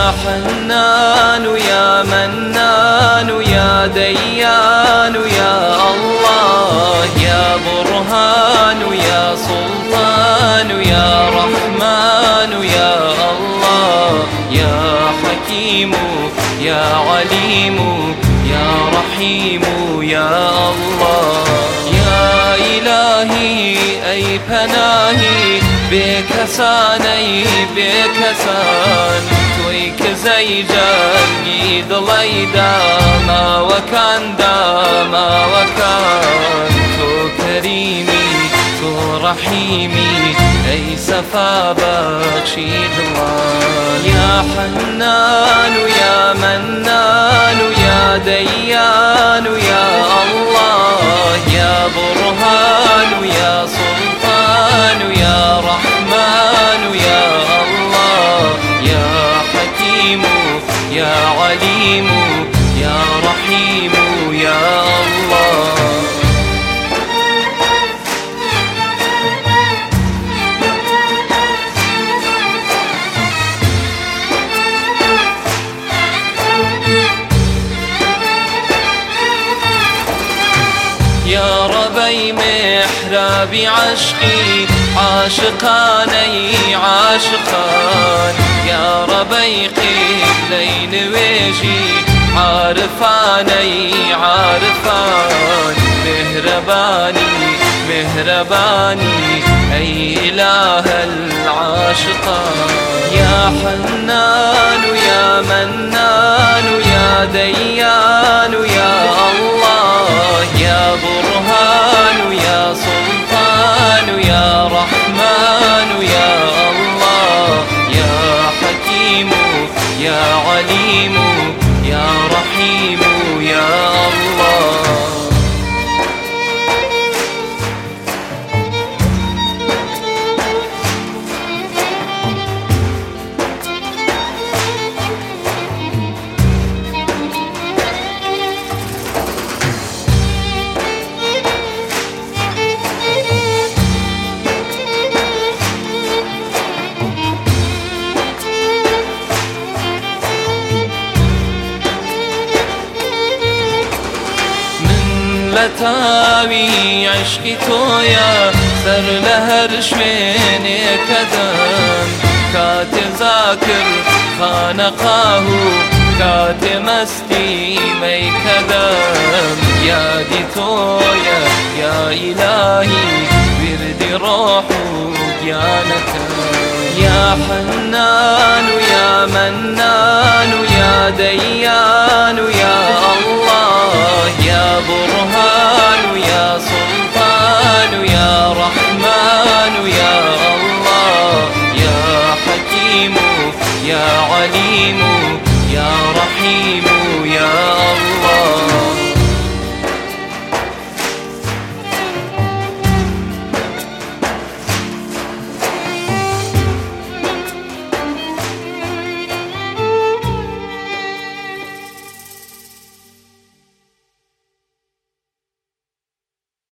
يا حنان يا منان يا ديان يا الله، يا برهان يا سلطان يا رحمن يا الله، يا حكيم يا عليم يا رحيم يا الله. يا إلهي أي پناهی بکسان ای بکسان، توی که زی جنگی دلی داما وکان داما وکان، تو کریمی تو رحیمی ای صفا بخشی دلان. یا حنان یا منان یا دیان یا الله، یا برهان یا سلطان یا رحمن یا الله، یا حکیم یا علیم یا رحیم یا الله. يا ربي محراب عشقي عاشقاني عاشقان، يا ربي قبلين ويجي عارفاني عارفان، مهرباني مهرباني أي إله العاشقان. يا حنان يا منان يا ديان يا الله، يا برهان يا سلطان يا رحمن يا الله، يا حكيم يا عليم يا رحيم يا الله. لتاوي عشقي تويا سر لهرش من كدم، كات ذاكر خانقاه كات مستي مي كدم، يا دي تويا يا إلهي ورد روحك يا نكم. يا حنان يا منان يا ديان يا الله، يا برهان يا سلطان يا رحمن يا الله، يا حكيم يا عليم يا رحيم يا